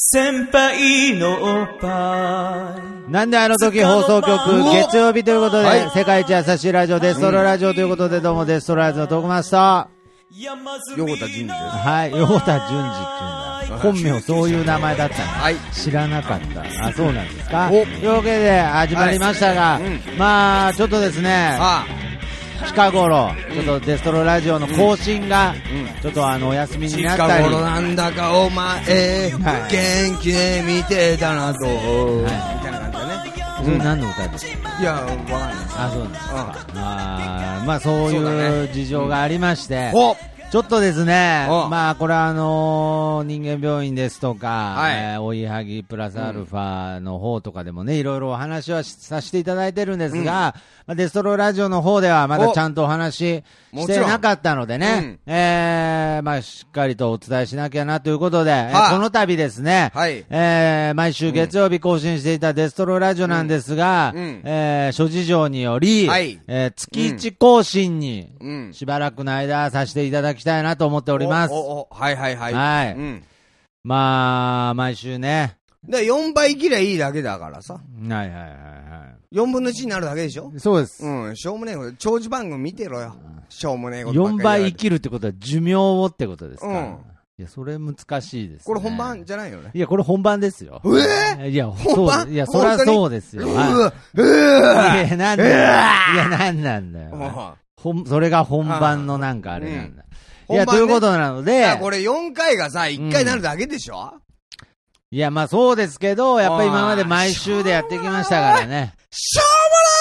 先輩のおっぱいなんであの時放送局月曜日ということで、はい、世界一優しいラジオデストロラジオということで、どうもデストロラジオのトークマスター横田淳二です。 はい、横田淳二っていうんだ。本名そういう名前だったの、はい、知らなかった。あ、そうなんですか。というわけで始まりましたが、はいまあちょっとですね、近頃ちょっとデストロラジオの更新がちょっとお休みになったり、 近頃なんだかお前、元気で見てたなと、みたいな感じだね。 それ何の歌ですか。 いや、わかんない。 あ、そうなんですか。まあそういう事情がありまして、ちょっとですね、まあこれは人間病院ですとか、おいはぎプラスアルファの方とかでもね、いろいろお話はさせていただいてるんですが、デストロラジオの方ではまだちゃんとお話ししてなかったのでね、まあしっかりとお伝えしなきゃなということで、この度ですね、毎週月曜日更新していたデストロラジオなんですが、諸事情により、月1更新にしばらくの間させていただきたいなと思っております。 はいはいはい。 はい。まあ、毎週ね。 4倍切りゃいいだけだからさ。 はいはいはいはい。 4分の1になるだけでしょ。 そうです。 しょうもねえこと。長寿番組見てろよ。しょうもねえことばっかり。 4倍生きるってことは寿命をってことですか。いや、それ難しいですね。 これ本番じゃないよね。 いや、これ本番ですよ。いや、 本番いや、そりゃそうですよ。いや、なんだよ。いや、なんなんだよ。それが本番のなんかあれなんだ。いや、ということなので。 これ4回がさ、1回になるだけでしょ。 いや、まあそうですけど、やっぱり今まで毎週でやってきましたからね。 しょ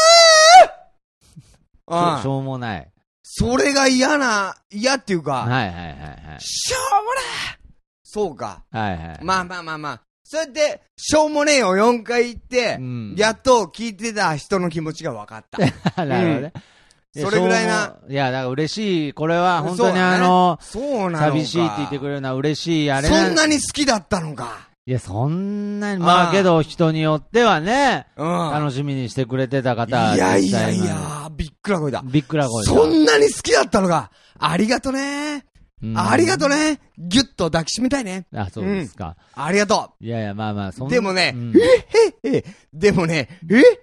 うもないしょうもない。 それが嫌っていうか。 はいはいはいはい。 しょうもないそうか。 はいはい。 まあ。そうやって、しょうもねえを4回言って、やっと聞いてた人の気持ちが分かった。 なるほどね。 それぐらいな。 いや、だから嬉しい。これは本当に寂しいって言ってくれるのは嬉しい。あれそんなに好きだったのか。 いや、そんなに、まあけど人によってはね、楽しみにしてくれてた方。 いや、びっくらこいだ。 びっくらこいだ。 そんなに好きだったのか。ありがとね。ありがとね。ぎゅっと抱きしめたいね。 あ、そうですか。 ありがとう。いや、まあ、 でもね、でもね、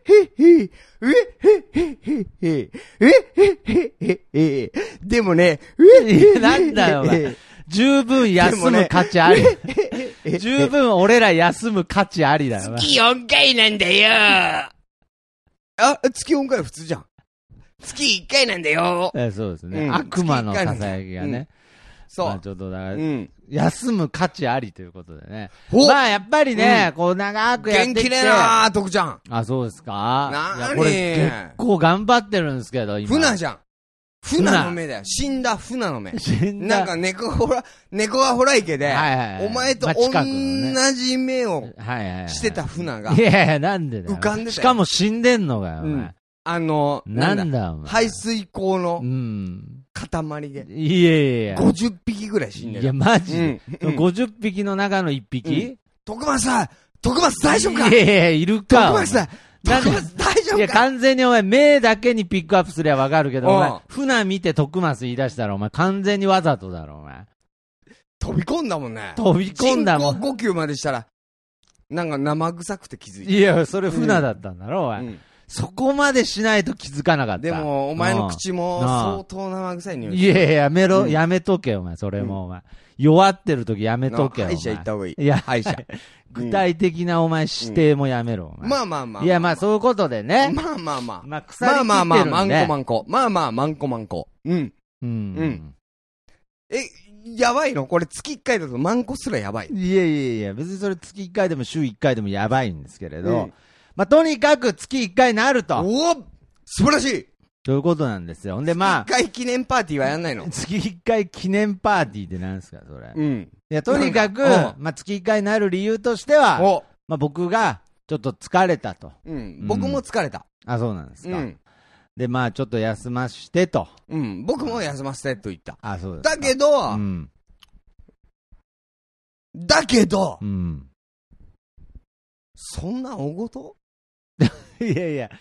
でもね、 なんだよ、お前。十分休む価値あり。十分俺ら休む価値ありだよ。 月4回なんだよ。月4回は普通じゃん。月1回なんだよ。 そうですね。悪魔のささやきがね。そう。まあちょっとだから、休む価値ありということでね。まあやっぱりね、こう長くやってきて。 元気ねえなー、徳ちゃん。 あ、そうですか。 なにこれ結構頑張ってるんですけど、今。 船じゃん。船の目だよ。死んだ船の目。なんか猫がホライケで、お前と同じ目をしてた船が。 いや、なんでだよ。 浮かんでたよ。 しかも死んでんのがよ、お前。 なんだ、排水口の塊で。 いや。 50匹ぐらい死んでる。 いや、マジで。50匹の中の1匹徳松大丈夫か。 いや、いるか。 徳松大丈夫か。 いや、完全にお前、目だけにピックアップすりゃわかるけど、お前、船見て徳松言い出したら、お前、完全にわざとだろ、お前。 飛び込んだもんね。 飛び込んだもん。 人工呼吸までしたら、なんか生臭くて気づいた。 いや、それ船だったんだろ、お前。そこまでしないと気づかなかった。 でも、お前の口も相当生臭い匂い。 いや、やめとけ、お前、それも、お前。弱ってる時やめとけよ。 歯医者行った方がいい。 いや、 歯医者。 具体的なお前指定もやめろ。 まあ。 いや、まあ、そういうことでね。 まあ。 まあ、腐りきってるんで。 まあ、マンコ。やばいのこれ月1回だとマンコすらやばい。 いや、別にそれ月1回でも週1回でもやばいんですけれど。まあ、とにかく月1回になると。 素晴らしいということなんですよ。ほんで、まあ。 月1回記念パーティーはやんないの？ 月1回記念パーティーって何ですか、それ。いや、とにかく、まあ、月1回になる理由としては、まあ、僕が、ちょっと疲れたと。 僕も疲れた。 あ、そうなんですか。で、まあ、ちょっと休ましてと。 僕も休ませてと言った。 あ、そうですか。 だけど、 そんな大事？ いや、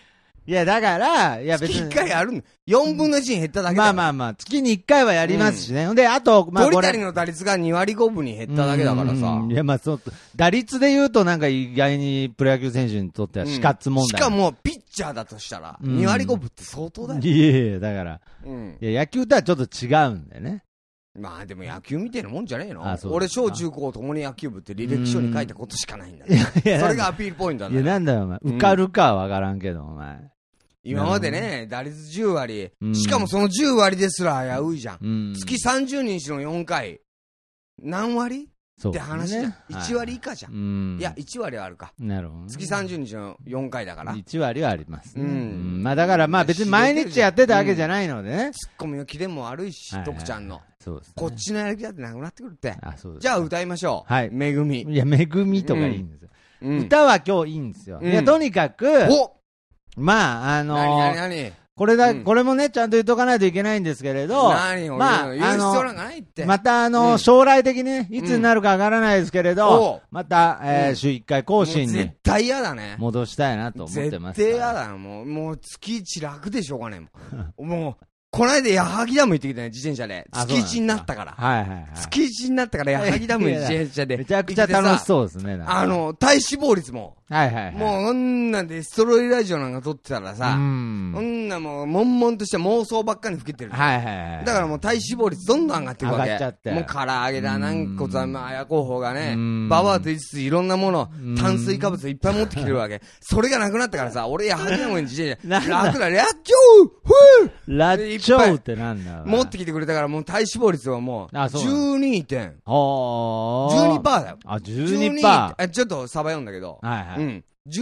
いや、だから、いや別に。 月1回あるの。4分の1に減っただけだ。 まあ、月に1回はやりますしね。で、あと、 まあ、鳥谷の打率が2割5分に減っただけだからさ。 いや、まあ、打率で言うとなんか意外にプロ野球選手にとっては死活問題。 しかも、ピッチャーだとしたら、2割5分って相当だよ。 いやいや、だから、いや、野球とはちょっと違うんだよね。 まあでも野球みたいなもんじゃねえの？俺小中高ともに野球部って履歴書に書いたことしかないんだ。それがアピールポイントなんだ。 いやなんだよお前。受かるかはわからんけどお前。 今までね、打率10割。しかもその10割ですら危ういじゃん。月30日の4回。何割って話じゃん。1割以下じゃん。いや、1割はあるか。 なるほど。 月30日の4回だから。 1割はありますね。まあだからまあ別に毎日やってたわけじゃないのでね。 ツッコミのキレも悪いし、徳ちゃんの。 そうですね。 こっちのやる気だってなくなってくるって。 あ、そうです。 じゃあ歌いましょう。はい。めぐみ。 いや、めぐみとかいいんですよ。歌は今日いいんですよ。いや、とにかく、まあ、 何これもね、ちゃんと言っとかないといけないんですけれど、まあ、 言う必要なんかないって。 また将来的にね、いつになるかわからないですけれど、また、週1回更新に。 絶対嫌だね。 戻したいなと思ってます。 絶対嫌だよ。もう月1楽でしょうがねえもん。もう、この間、矢作ダム行ってきたね、自転車で。月1になったから。 はいはいはい。 月1になったから、矢作ダム自転車で。 めちゃくちゃ楽しそうですね。 体脂肪率も。 はいはいはい。 もう、こんなんで、ストロイラジオなんか撮ってたらさ、こんなもう、悶々とした妄想ばっかり吹けてる。 はいはいはい。 だからもう体脂肪率どんどん上がっていくわけ。 上がっちゃって。 もう唐揚げだ、軟骨は、親候補がね、ババアと言いつついろんなもの、炭水化物いっぱい持ってきてるわけ。それがなくなったからさ、俺矢作ダムに自転車、楽だ、ラッチョーラッチョーってなんだ持ってきてくれたからもう体脂肪率はもう、12点。12%だよ。 あ、12%。 ちょっとサバ読んだけど。 はいはい。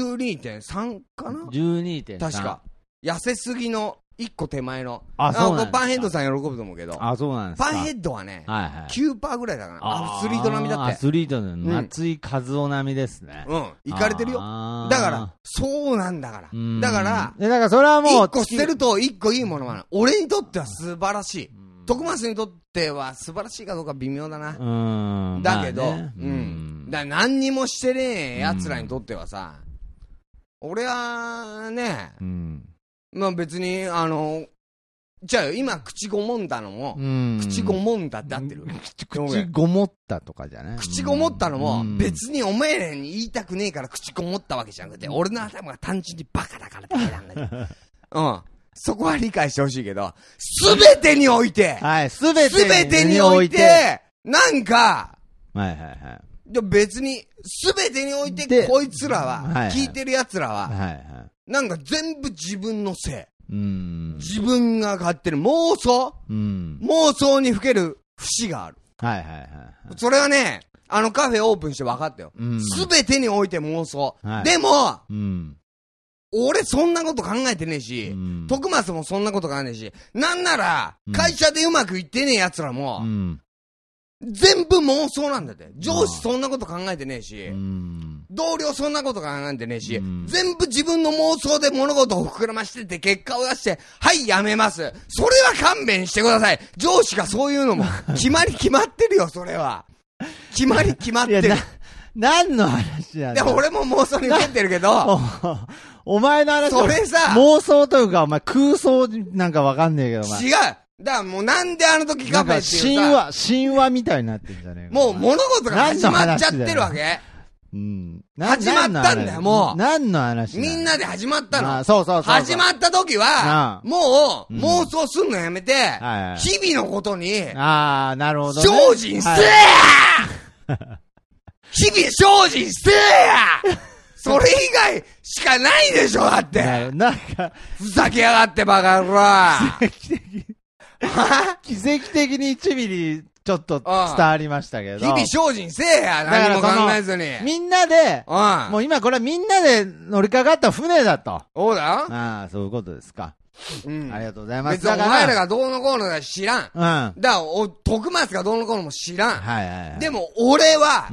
12.3 かな ?12.3。 確か。痩せすぎの1個手前の。 そうなんパンヘッドさん喜ぶと思うけど。 そうなんですか。 パンヘッドはね、9% ぐらいだから。アスリート並みだって。 アスリートの松井和夫並みですね。 行かれてるよ。だから、そうなんだから。だから、 それはもう。 1個捨てると1個いいものは、俺にとっては素晴らしい。徳松にとっては素晴らしいかどうか微妙だな。だけど、何にもしてねえ奴らにとってはさ、俺はね、まあ別に、じゃあ今、口ごもんだのも、口ごもんだって合ってる？ 口ごもったとかじゃない？ 口ごもったのも、別にお前らに言いたくねえから口ごもったわけじゃなくて、俺の頭が単純にバカだからだけなんだけど。そこは理解してほしいけど、すべてにおいて、 すべてにおいて、なんか、別に、すべてにおいて、こいつらは、聞いてる奴らは、なんか全部自分のせい。自分が勝ってる妄想にふける節がある。それはね、カフェオープンして分かったよ。すべてにおいて妄想。でも、俺そんなこと考えてねえし、徳松もそんなこと考えてねえし、なんなら、会社でうまくいってねえ奴らも、全部妄想なんだって。上司そんなこと考えてねえし、同僚そんなこと考えてねえし、全部自分の妄想で物事を膨らましてて結果を出して、はい、やめます。それは勘弁してください。上司がそういうのも、決まってるよ、それは。決まってる。 何の話なんだ。 でも俺も妄想に受けてるけど、 お前の話それさ、 妄想というか、お前空想なんかわかんねえけど、お前。 違う。だからもうなんであの時カフェっていうさ、 神話みたいになってんじゃねえか。 もう物事が始まっちゃってるわけ。始まったんだよ、もう。 何の話？ みんなで始まったの。 そう。 始まった時は、もう、妄想すんのやめて、日々のことに、 なるほど。 精進せや日々精進せやそれ以外しかないでしょ、だって。 なんか、 ふざけやがってバカ野郎。 奇跡的に1ミリちょっと伝わりましたけど。 日々精進せえや、何も考えずに。 みんなで、もう今これはみんなで乗りかかった船だと。 そうだよ。 そういうことですか。ありがとうございます。 別にお前らがどうのこうのか知らん。だから、徳松がどうのこうのも知らん。でも俺は、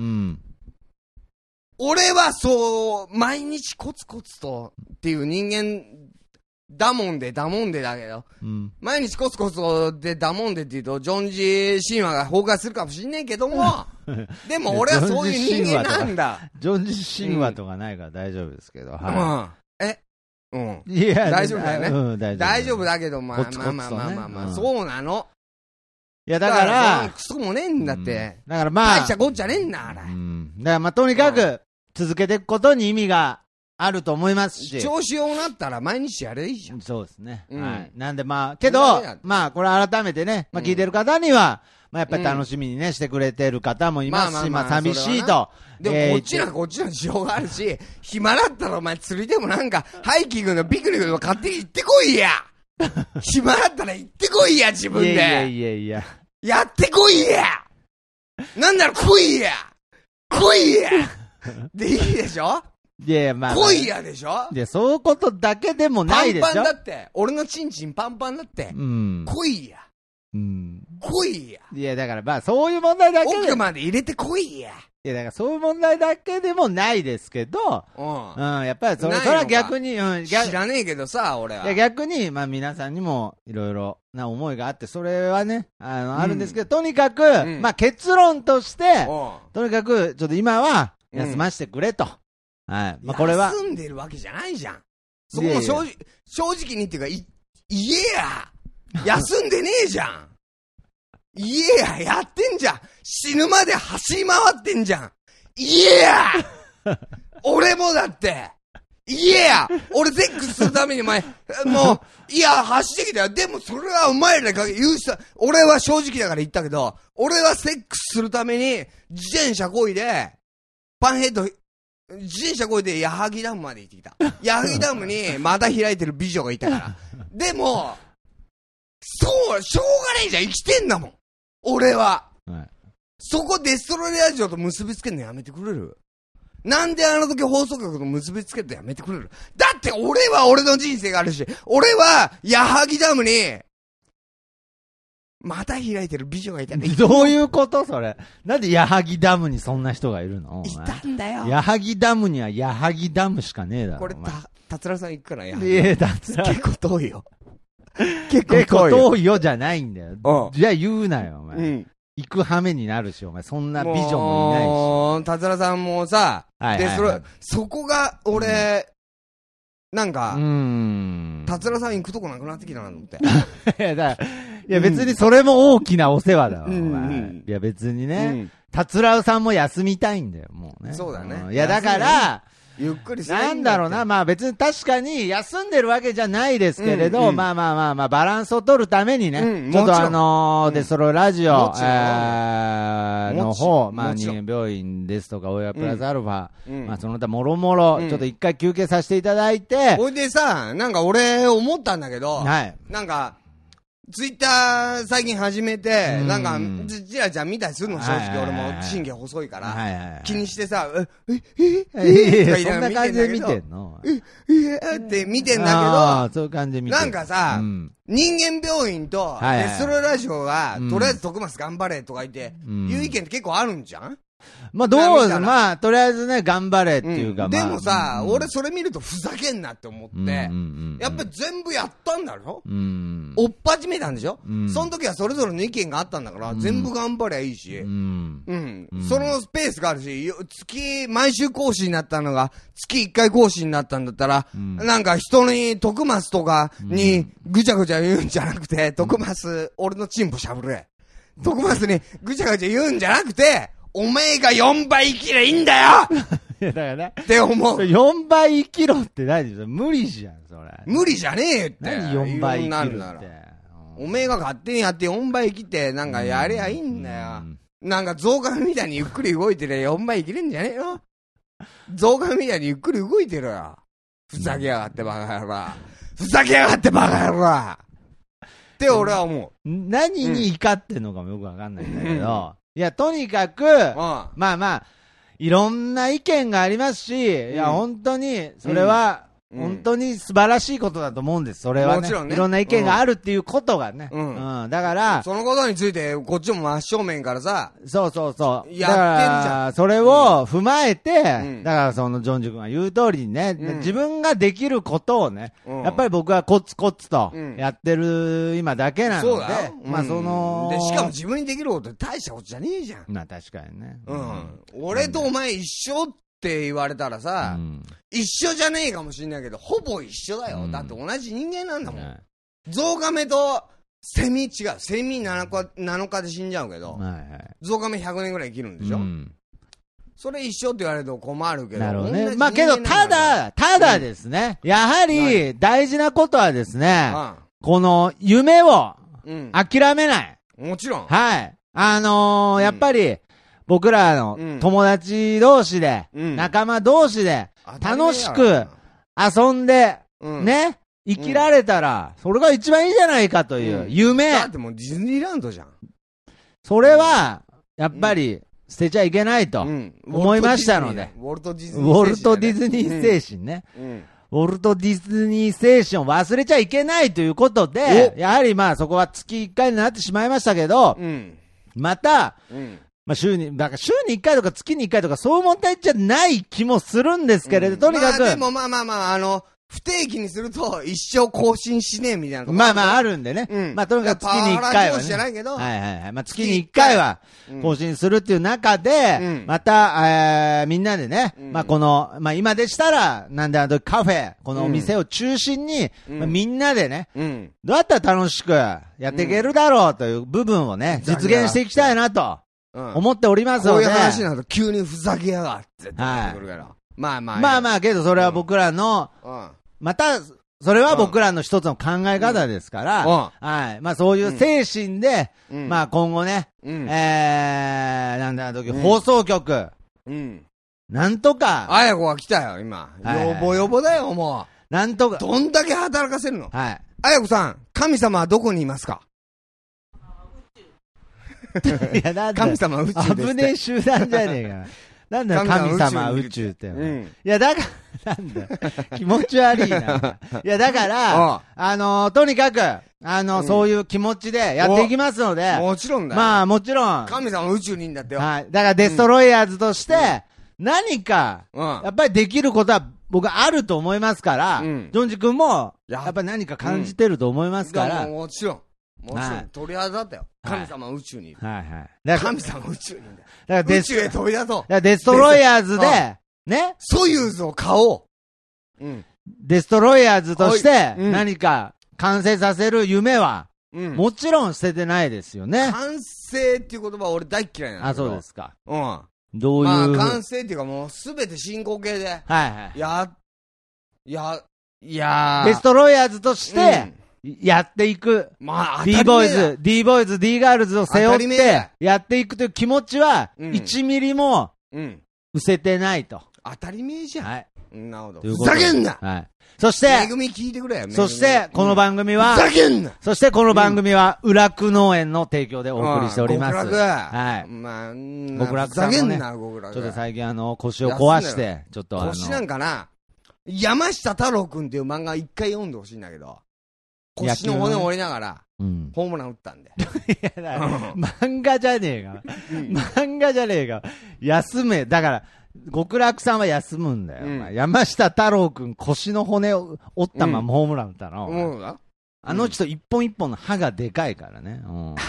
そう、毎日コツコツとっていう人間だもんでだけど、毎日コツコツとでだもんでって言うと、ジョンジ神話が崩壊するかもしんねえけども、でも俺はそういう人間なんだ。 ジョンジ神話とかないから大丈夫ですけど、 うん。 いや、 大丈夫だよね。 うん、 大丈夫だけど、まあ、そうなの。 いや、だから、 クソもねえんだって。 だからまあ、 大したこっちゃねえんだ、あれ。だからまあ、とにかく、続けていくことに意味があると思いますし。 調子ようなったら毎日やればいいじゃん。 そうですね。はい。なんでまあ、けど、まあ、これ改めてね、まあ聞いてる方には、まあやっぱり楽しみにね、してくれてる方もいますし、まあ寂しいと。 でもこっちの事情があるし、暇だったらお前釣りでもなんか、ハイキングのピクニックでも勝手に行ってこいや暇だったら行ってこいや、自分で。 いや。 やってこいやなんなら来いやでいいでしょいや、まあ。 来いやでしょいや、そういうことだけでもないでしょ。 パンパンだって。俺のチンチンパンパンだって。来いや。来いや。 いや、だからまあ、そういう問題だけで。 奥まで入れて来いや。 いや、だからそういう問題だけでもないですけど、やっぱりそれは逆に、 知らねえけどさ、俺は。 いや、逆に、まあ皆さんにもいろいろな思いがあって、それはね、あるんですけど、とにかく、まあ結論として、とにかく、ちょっと今は休ませてくれと。はい。まあこれは。 休んでるわけじゃないじゃん。そこも正直にっていうか、言えや。休んでねえじゃん。言えや、やってんじゃん。死ぬまで走り回ってんじゃん。言えや俺もだって。言えや俺セックスするためにもう、いや、走ってきたよ。でもそれはお前らが言うさ、俺は正直だから言ったけど、俺はセックスするために、自転車こいで、パンヘッド、自転車こいで、矢作ダムまで行ってきた。矢作ダムにまた開いてる美女がいたから。でも、しょうがねえじゃん。生きてんだもん。俺は。そこデストロイラジオと結びつけるのやめてくれる？なんであの時放送局と結びつけるのやめてくれる？だって俺は俺の人生があるし、俺は矢作ダムに、また開いてる美女がいたね。 どういうことそれ。なんで矢作ダムにそんな人がいるの？ いたんだよ。 矢作ダムには矢作ダムしかねえだろ。 これ達郎さん行くからや。 結構遠いよ。 結構遠いよじゃないんだよ。じゃあ言うなよ、お前。行く羽目になるし、お前。そんな美女もいないし。 達郎さんもさ、そこが、俺、なんか、達郎さん行くとこなくなってきたなと思って。 いや、別にそれも大きなお世話だわ。いや、別にね。達郎さんも休みたいんだよ、もうね。 そうだね。 いや、だから、 ゆっくりなんだろうな、まあ別に確かに休んでるわけじゃないですけれど、まあ、バランスを取るためにね、ちょっとデストロイラジオ、の方、まあ人間病院ですとか、親プラスアルファ、まあその他もろもろ、ちょっと一回休憩させていただいて。 ほいでさ、なんか俺思ったんだけど、なんか、ツイッター最近始めて、なんか、ちらちゃん見たりするの、正直俺も神経細いから、気にしてさ、 そんな感じで見てんのって見てんだけど、そういう感じで見てなんかさ、人間病院とデストロイラジオが、とりあえず徳松頑張れとか言って、いう意見って結構あるんじゃん？ まあとりあえずね、頑張れっていうか、 でもさ、俺それ見るとふざけんなって思って、やっぱり全部やったんだろ？追っ始めたんでしょ？その時はそれぞれの意見があったんだから、全部頑張りゃいいし、そのスペースがあるし、毎週講師になったのが、月1回講師になったんだったら、なんか人に、徳松とかにぐちゃぐちゃ言うんじゃなくて、徳松、俺のチンポしゃぶれ。徳松にぐちゃぐちゃ言うんじゃなくて、おめえが4倍生きりゃいいんだよいや、だからね。 って思う。 4倍生きろって何でしょ？無理じゃん、それ。 無理じゃねえって。 何4倍生きるって。 おめえが勝手にやって4倍生きて、なんかやれゃいいんだよ。なんか増刊みたいにゆっくり動いてりゃ4倍生きれんじゃねえよ。増刊みたいにゆっくり動いてるよ。ふざけやがってバカ野郎。ふざけやがってバカ野郎って俺は思う。 何に怒ってんのかもよくわかんないんだけど。いや、とにかく、まあ、いろんな意見がありますし、いや、本当に、それは、本当に素晴らしいことだと思うんです。それはね。もちろんね。いろんな意見があるっていうことがね。だから、 そのことについて、こっちも真正面からさ、 そう。 やってんじゃん。それを踏まえて、だからそのジョンジュ君が言う通りにね、自分ができることをね、やっぱり僕はコツコツとやってる今だけなので、まあで、しかも自分にできること大したことじゃねえじゃん。 まあ確かにね。 俺とお前一生って言われたらさ、一緒じゃねえかもしれないけど、ほぼ一緒だよ。だって同じ人間なんだもん。ゾウガメとセミ違う。セミ7日で死んじゃうけど、ゾウガメ100年ぐらい生きるんでしょ。それ一緒って言われると困るけど。 なるほどね。まあけど、ただですね、やはり大事なことはですね、この夢を諦めない。 もちろん。 はい。やっぱり、僕らの友達同士で、仲間同士で、楽しく遊んで、ね、生きられたら、それが一番いいじゃないかという夢。 だってもうディズニーランドじゃん。 それは、やっぱり、捨てちゃいけないと思いましたので。 ウォルト・ディズニー精神ね。ウォルト・ディズニー精神を忘れちゃいけないということで、やはりまあそこは月1回になってしまいましたけど、また、まあ週に1回とか月に1回とかそういう問題じゃない気もするんですけれど、とにかく。 でもまあ、不定期にすると一生更新しねえみたいな。 まああるんでね。まあとにかく月に1回は、ね。 じゃないけど。 まあ月に1回は更新するっていう中で、また、みんなでね、まあこの、まあ今でしたら、なんでカフェ、このお店を中心に、まあみんなでね、どうやったら楽しくやっていけるだろうという部分をね、実現していきたいなと思っておりますので。 こういう話になると急にふざけやがってって言ってくるから。まあけどそれは僕らの、また、それは僕らの一つの考え方ですから、はい。まあそういう精神で、まあ今後ね、なんだ、放送局、なんとか。 あやこが来たよ、今。よぼよぼだよ、もう。なんとか。 どんだけ働かせるの？ はい。 あやこさん、神様はどこにいますか？ いや、なんだ。 神様は宇宙です。 危ねえ集団じゃねえか。なんだよ、神様宇宙って。いや、だから、なんだ気持ち悪いな。いや、だから、とにかく、そういう気持ちでやっていきますので。 もちろんだよ。 まあ、もちろん。 神様宇宙にいんだってよ。 はい。だから、デストロイヤーズとして、何か、やっぱりできることは、僕はあると思いますから、ジョンジ君も、やっぱり何か感じてると思いますから。 もちろん。もちろん、とりあえずだったよ。神様宇宙にいる。 はいはい。 神様宇宙にいるんだよ。宇宙へ飛び出そう。 デストロイヤーズで、ね。 ソユーズを買おう。デストロイヤーズとして、何か完成させる夢は、もちろん捨ててないですよね。 完成っていう言葉は俺大嫌いなんだけど。 あ、そうですか。どういう。 まあ、完成っていうかもうすべて進行形で。 はいはい。デストロイヤーズとして、やっていく。 まあ、 D ボーイズ、D ガールズを背負って、やっていくという気持ちは、1ミリも、失せてないと。 当たり前じゃん。 はい。 なるほど。ふざけんな。 はい。そして、 めぐみ聞いてくれよ。 そして、この番組は、 ふざけんな。 そしてこの番組は、裏久農園の提供でお送りしております。 極楽。 はい。 まあ、 極楽さんもね、ちょっと最近腰を壊して、ちょっと腰なんかな、山下太郎くんっていう漫画一回読んでほしいんだけど、腰の骨折りながら、ホームラン打ったんで。 いや、だから漫画じゃねえか。漫画じゃねえか。休め。だから、極楽さんは休むんだよ。山下太郎くん腰の骨を折ったままホームラン打ったの。あの人一本一本の歯がでかいからね。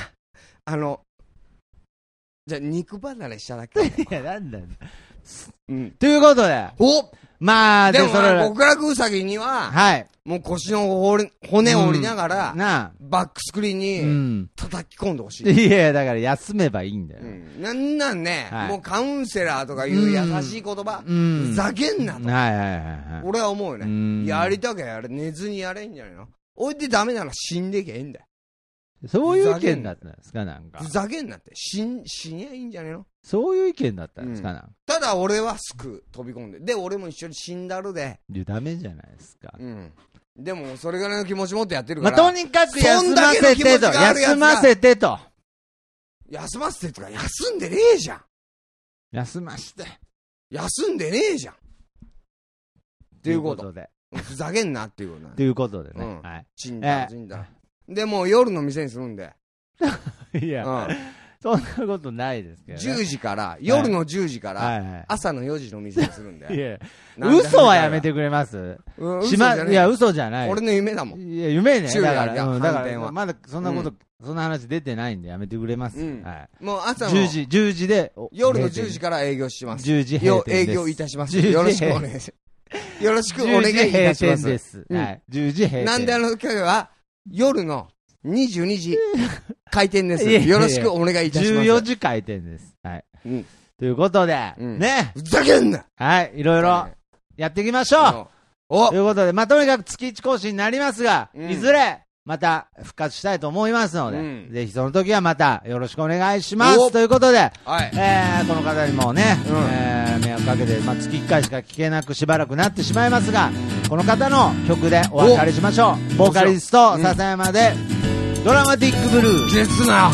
じゃあ肉離れしただけ。 いや、なんだよ。ということで。まあ、 でも、極楽うさぎには、 はい。 もう腰の骨を折りながら、バックスクリーンに叩き込んでほしい。 いや、だから休めばいいんだよ。 なんね、もうカウンセラーとかいう優しい言葉、ふざけんなと。俺は思うよね。やりたきゃやれ、寝ずにやれんじゃないの？置いてダメなら死んでけえんだよ。 そういう意見だったんですか、なんか。 ふざけんなって。死にゃいいんじゃねえの？ そういう意見だったんですか、なんか。 ただ俺はすぐ飛び込んで。で、俺も一緒に死んだるで。 ダメじゃないですか。 でも、それぐらいの気持ち持ってやってるから。 まあ、とにかく休ませてと。休ませてと。 休ませてとか、休んでねえじゃん。 休まして。 休んでねえじゃん。っていうことで。ふざけんなっていうことなんということでね。はい。 ちんだ。で、もう夜の店にするんで。 いや、 そんなことないですけど、ね、 10時から、夜の10時から、朝の4時の店にするんで。 いや、嘘はやめてくれます？いや、嘘じゃない。 俺の夢だもん。 いや、夢ね。 だから、だから、まだそんなこと、そんな話出てないんでやめてくれます。はい。 もう朝の 10時で、 夜の10時から営業します。 10時閉店です。 営業いたします。よろしくお願いします。よろしくお願いいたします。 10時閉店です。はい。10時閉店。 なんで今日は、夜の22時開店です。よろしくお願いいたします。 14時開店です。はい。ということで、ね。 ふざけんな！ はい。いろいろやっていきましょう。ということで、まあ、とにかく月1更新になりますが、いずれ、また復活したいと思いますので、ぜひその時はまたよろしくお願いします。ということで、この方にもね、迷惑かけて、まあ、月1回しか聴けなくしばらくなってしまいますが、この方の曲でお別れしましょう。ボーカリスト、笹山で、ドラマティックブルー。 ですな。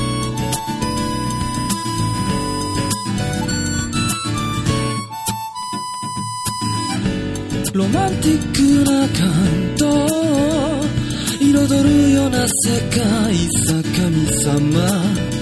ロマンティックな感動、彩るような世界さ神様、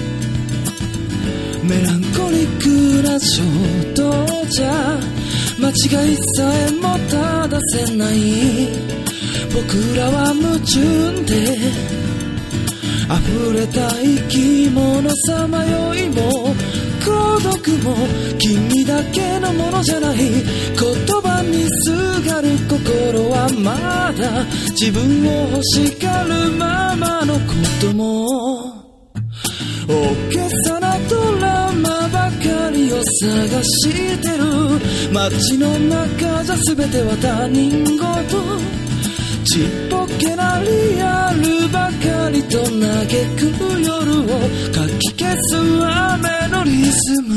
メランコリックな衝動じゃ間違いさえも正せない、僕らは矛盾で溢れた生き物さまよいも孤独も君だけのものじゃない、言葉にすがる心はまだ自分を欲しがるままのことも、大げさなドラマばかりを探してる、街の中じゃ全ては他人事、ちっぽけなリアルばかりと嘆く夜をかき消す雨のリズム、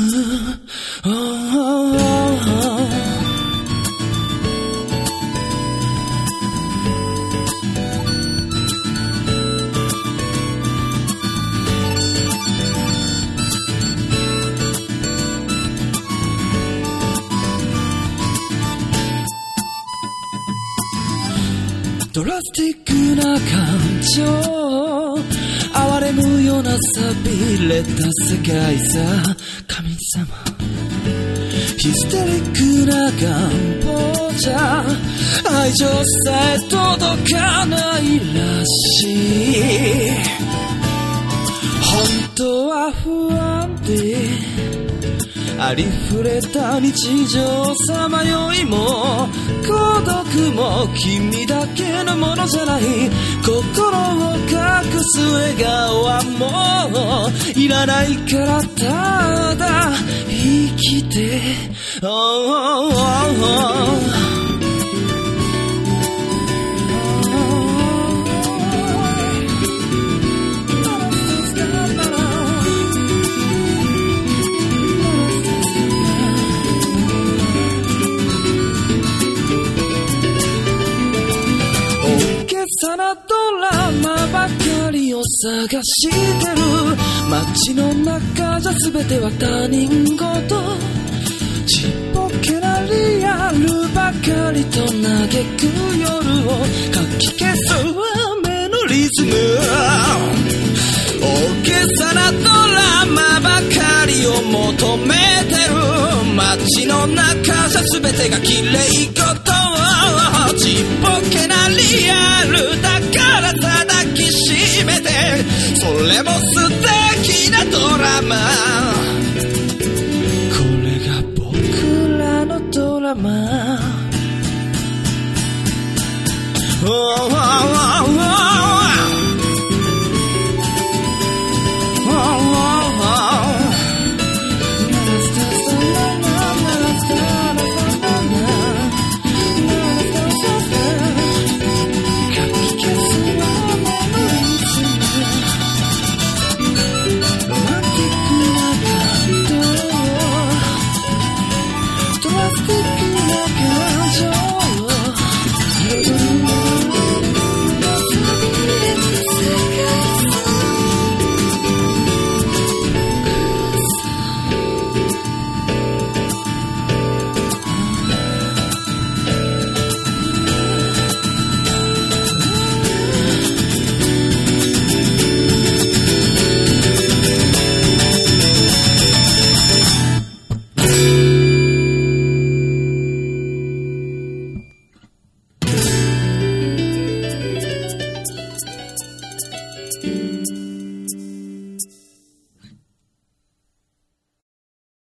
ドラスティックな感情、哀れむような寂れた世界さ神様、ヒステリックな願望じゃ愛情さえ届かないらしい、本当は不安でありふれた日常さまよいも孤独も君だけのものじゃない、心を隠す笑顔はもういらないからただ生きて、さなドラマばかりを探してる、街の中じゃ全ては他人事、ちっぽけなリアルばかりと嘆く夜をかき消す雨のリズム、大げさなドラマばかりを求めてる、街の中じゃ全てが綺麗事、ちっぽけなリアルだから抱きしめて、それも素敵なドラマ、これが僕らのドラマ。